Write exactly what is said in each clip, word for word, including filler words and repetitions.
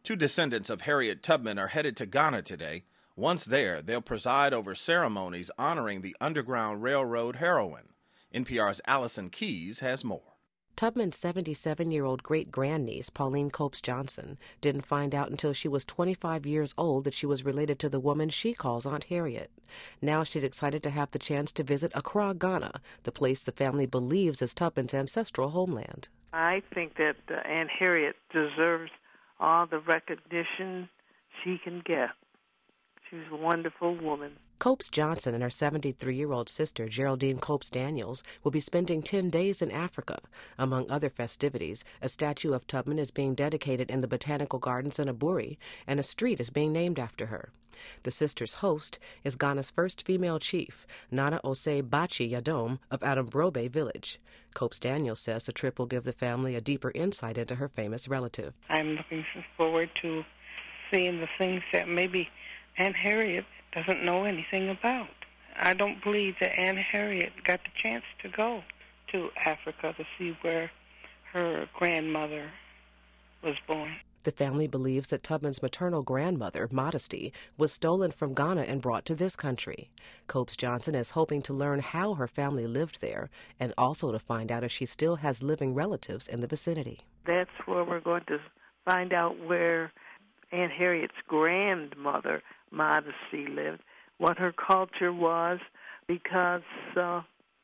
Two descendants of Harriet Tubman are headed to Ghana today. Once there, they'll preside over ceremonies honoring the Underground Railroad heroine. N P R's Allison Keyes has more. Tubman's seventy-seven-year-old great-grandniece, Pauline Copes Johnson, didn't find out until she was twenty-five years old that she was related to the woman she calls Aunt Harriet. Now she's excited to have the chance to visit Accra, Ghana, the place the family believes is Tubman's ancestral homeland. I think that uh, Aunt Harriet deserves all the recognition she can get. She's a wonderful woman. Copes Johnson and her seventy-three-year-old sister, Geraldine Copes Daniels, will be spending ten days in Africa. Among other festivities, a statue of Tubman is being dedicated in the Botanical Gardens in Aburi, and a street is being named after her. The sisters' host is Ghana's first female chief, Nana Osei Bachi Yadom of Adambrobe Village. Copes Daniels says the trip will give the family a deeper insight into her famous relative. I'm looking forward to seeing the things that maybe Aunt Harriet doesn't know anything about. I don't believe that Aunt Harriet got the chance to go to Africa to see where her grandmother was born. The family believes that Tubman's maternal grandmother, Modesty, was stolen from Ghana and brought to this country. Copes Johnson is hoping to learn how her family lived there and also to find out if she still has living relatives in the vicinity. That's where we're going to find out where Aunt Harriet's grandmother, Modesty, lived, what her culture was, because uh,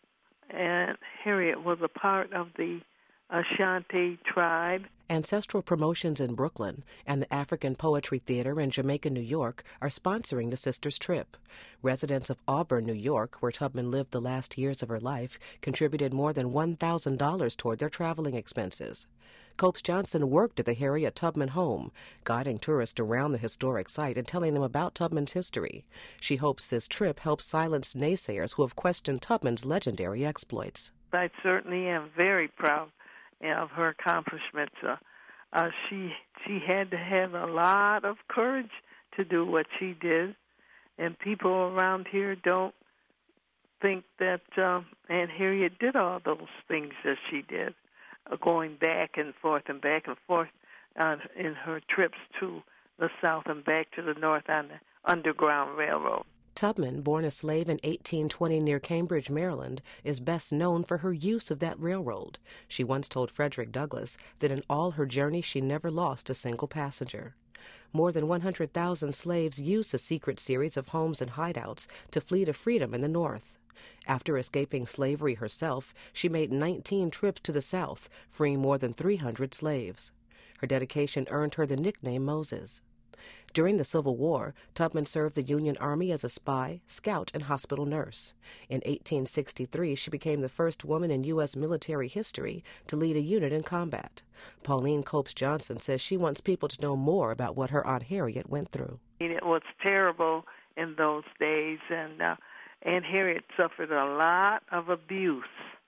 Aunt Harriet was a part of the Ashanti tribe. Ancestral Promotions in Brooklyn and the African Poetry Theater in Jamaica, New York, are sponsoring the sisters' trip. Residents of Auburn, New York, where Tubman lived the last years of her life, contributed more than one thousand dollars toward their traveling expenses. Copes Johnson worked at the Harriet Tubman home, guiding tourists around the historic site and telling them about Tubman's history. She hopes this trip helps silence naysayers who have questioned Tubman's legendary exploits. I certainly am very proud of her accomplishments. Uh, uh, she she had to have a lot of courage to do what she did, and people around here don't think that uh, Aunt Harriet did all those things that she did, uh, going back and forth and back and forth uh, in her trips to the south and back to the north on the Underground Railroad. Tubman, born a slave in eighteen twenty near Cambridge, Maryland, is best known for her use of that railroad. She once told Frederick Douglass that in all her journey she never lost a single passenger. More than one hundred thousand slaves used the secret series of homes and hideouts to flee to freedom in the North. After escaping slavery herself, she made nineteen trips to the South, freeing more than three hundred slaves. Her dedication earned her the nickname Moses. During the Civil War, Tubman served the Union Army as a spy, scout, and hospital nurse. In eighteen sixty-three, she became the first woman in U S military history to lead a unit in combat. Pauline Copes Johnson says she wants people to know more about what her Aunt Harriet went through. It was terrible in those days, and uh, Aunt Harriet suffered a lot of abuse.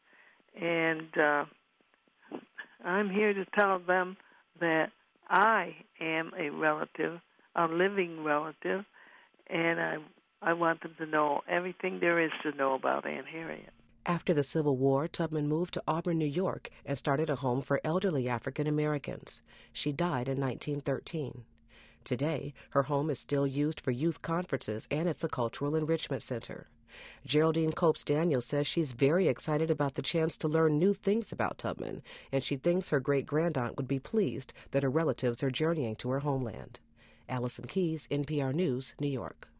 And uh, I'm here to tell them that I am a relative, a living relative, and I I want them to know everything there is to know about Aunt Harriet. After the Civil War, Tubman moved to Auburn, New York, and started a home for elderly African Americans. She died in nineteen thirteen. Today, her home is still used for youth conferences, and it's a cultural enrichment center. Geraldine Copes Daniels says she's very excited about the chance to learn new things about Tubman, and she thinks her great-grandaunt would be pleased that her relatives are journeying to her homeland. Allison Keyes, N P R News, New York.